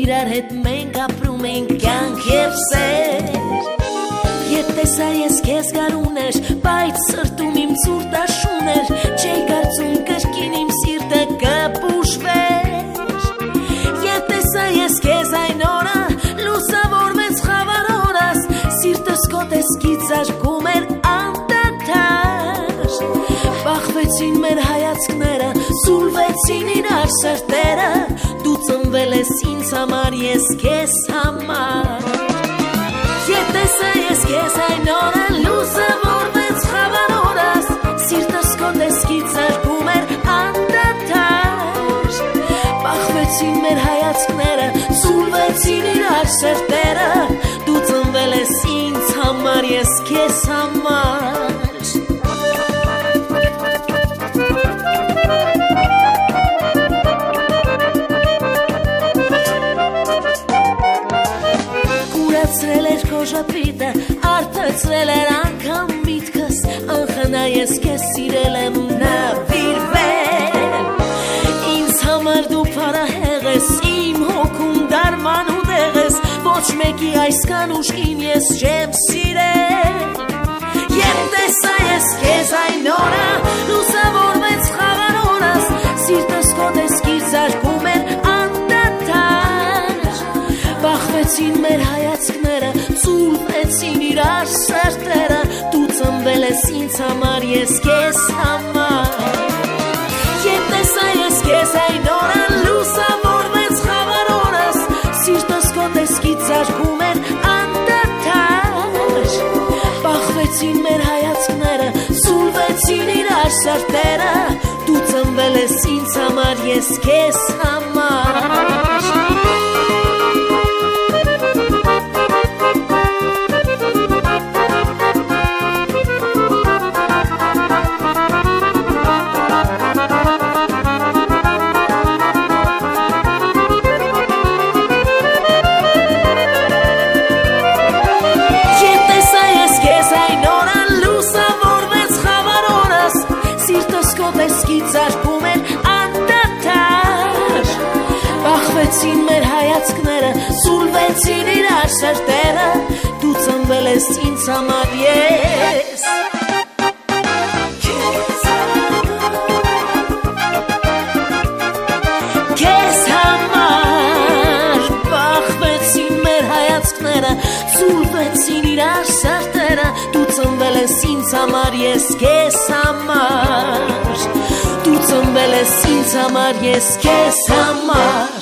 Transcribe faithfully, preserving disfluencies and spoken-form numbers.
իրար հետ մենք ապրում ենք կյանք և սեր Երբ տեսա ես քեզ գարուներ բայց սրտում իմ ցուրտ դաշուներ Չէի կարծում կրկին իմ սիրտը կպուշվեր Երբ տեսա ես քեզ այն օրը լուսավորվեց խավար օրս Սիրտս քո տեսքից զարկում էր անդադար Բախվեցին մեր հայացքները սուլվեցին իրար սրտերը Դու ծնվել ես ինձ համար ես քեզ համար Երբ տեսա ես քեզ այն օրը լուսավորվեց խավար օրս Սիրտս քո տեսքից զարկում էր անդադար Բախվեցին մեր հայացքները սուլվեցին իրար սրտերը Դու ծնվել ես ինձ համար ես քեզ համար Կուրացրել էր քո ժպիտը, արդարացրել էր անգամ միտքս Անխնա ես քեզ սիրել եմ նվիրվել Ինձ համար դու փարահեղ ես, իմ հոգում դարման ու դեղ ես Ոչ մեկի այսքան ուժգին ես չեմ սիրել Երբ տեսա ես քեզ այն օրը, լուսավորվեց խավար օրս Սիրտս քո տեսքից զարկում էր անդադար Բախվեցին մեր հայացքները, ծուլվեցին իրար սրտերը Դու ծնվել ես ինձ համար, ես քեզ համար Երբ տեսա ես քեզ այն օրը, լուսավորվեց խավար օրս Սիրտս քո տեսքից զարկում էր անդադար Բախվեցին մեր հայացքները, սուլվեցին իրար սրտերը Դու ծնվել ես ինձ համար, ես քեզ համար Զարկում էր անդադար Բախվեցին մեր հայացքները Սուլվեցին իրար սրտերը Դու ծնվել ես ինձ համար ես Քեզ համար Բախվեցին մեր հայացքները Սուլվեցին իրար սրտերը Դու ծնվել ես ինձ համար ես քեզ համար Դու ծնվել ես ինձ համար, ես քեզ համար